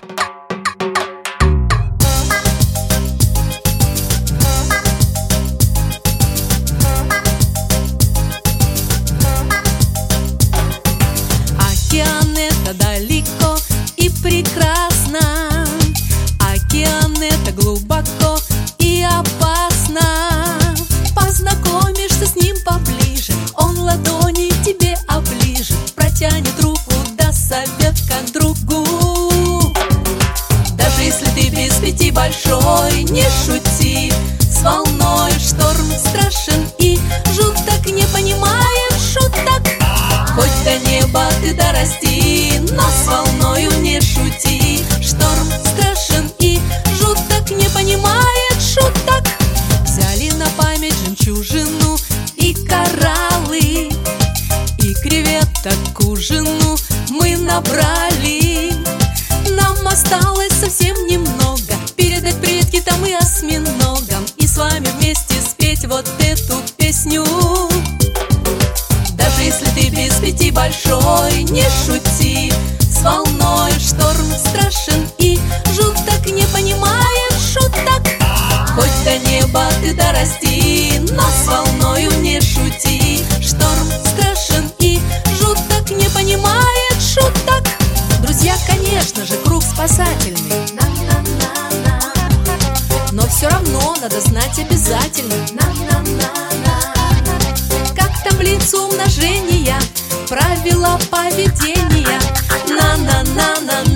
Океан — это далеко и прекрасно, океан — это глубоко и опасно. Познакомишься с ним поближе, он ладони тебе оближет, протянет руку, даст совет как другу. Даже если ты без пяти большой, не шути с волной. Шторм страшен и жуток, не понимаешь шуток. Хоть до неба ты дорасти, но с волною не шути. Шторм страшен и жуток, не понимает шуток. Взяли на память жемчужину и кораллы, и креветок к ужину мы набрали. Нам осталось совсем немного передать привет китам и осьминогам, и с вами вместе спеть вот эту песню. Даже если ты без пяти большой, не шути с волной. Шторм страшен и жуток, не понимает шуток. Хоть до неба ты дорасти, но с волною не шути. Шторм страшен и жуток, не понимает шуток. Друзья, конечно же, круг спасательный, но все равно надо знать обязательно таблицу умножения, правила поведения. На-на-на-на-на.